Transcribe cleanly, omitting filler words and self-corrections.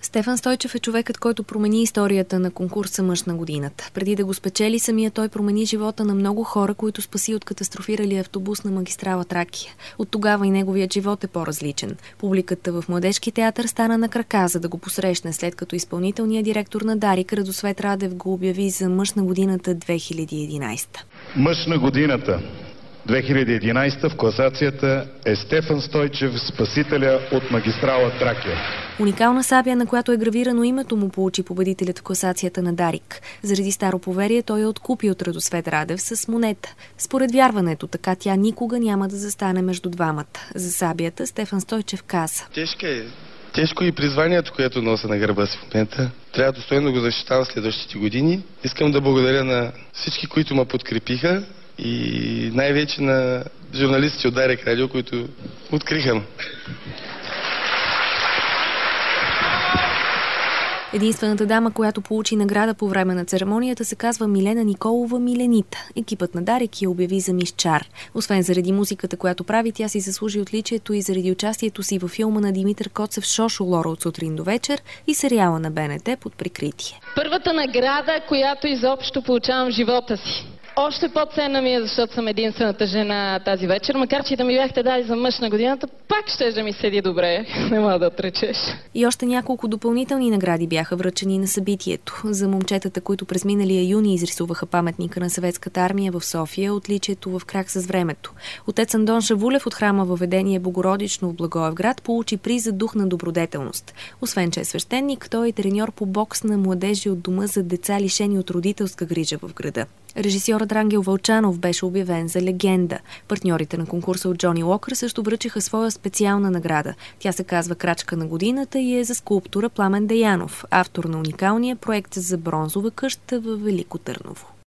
Стефан Стойчев е човекът, който промени историята на конкурса „Мъж на годината“. Преди да го спечели, самия той промени живота на много хора, които спаси от катастрофирали автобус на магистрала Тракия. От тогава и неговият живот е по-различен. Публиката в Младежки театър стана на крака, за да го посрещне, след като изпълнителният директор на Дарик Радосвет Радев го обяви за „Мъж на годината 2011“. Мъж на годината 2011 в класацията е Стефан Стойчев, спасителя от магистрала Тракия. Уникална сабия, на която е гравирано името му, получи победителят в класацията на Дарик. Заради старо поверие той я откупи от Радосвет Радев с монета. Според вярването, така тя никога няма да застане между двамата. За сабията Стефан Стойчев каза: Тежко и призванието, което нося на гърба си в момента. Трябва достойно да го защитавам следващите години. Искам да благодаря на всички, които ме подкрепиха, и най-вече на журналистите от Дарик Радио, които откриха. Единствената дама, която получи награда по време на церемонията, се казва Милена Николова Миленита. Екипът на Дарик я обяви за мис Чар. Освен заради музиката, която прави, тя си заслужи отличието и заради участието си във филма на Димитър Коцев „Шошо Лоро от сутрин до вечер“ и сериала на БНТ „Под прикритие“. Първата награда, която изобщо получавам в живота си. Още по-ценна ми е, защото съм единствената жена тази вечер, макар че да ми бяхте дали за „Мъж на годината“, пак ще да ми седи добре, не мога да отречеш. И още няколко допълнителни награди бяха връчени на събитието. За момчетата, които през миналия юни изрисуваха паметника на Съветската армия в София, отличието в крак с времето. Отец Андон Шавулев от храма Въведение Богородично в Благоевград получи приз за дух на добродетелност. Освен че е свещеник, той е треньор по бокс на младежи от дома за деца, лишени от родителска грижа в града. Режисьорът Рангел Вълчанов беше обявен за легенда. Партньорите на конкурса от Джони Уокър също връчиха своя специална награда. Тя се казва „Крачка на годината“ и е за скулптора Пламен Деянов, автор на уникалния проект за бронзова къща във Велико Търново.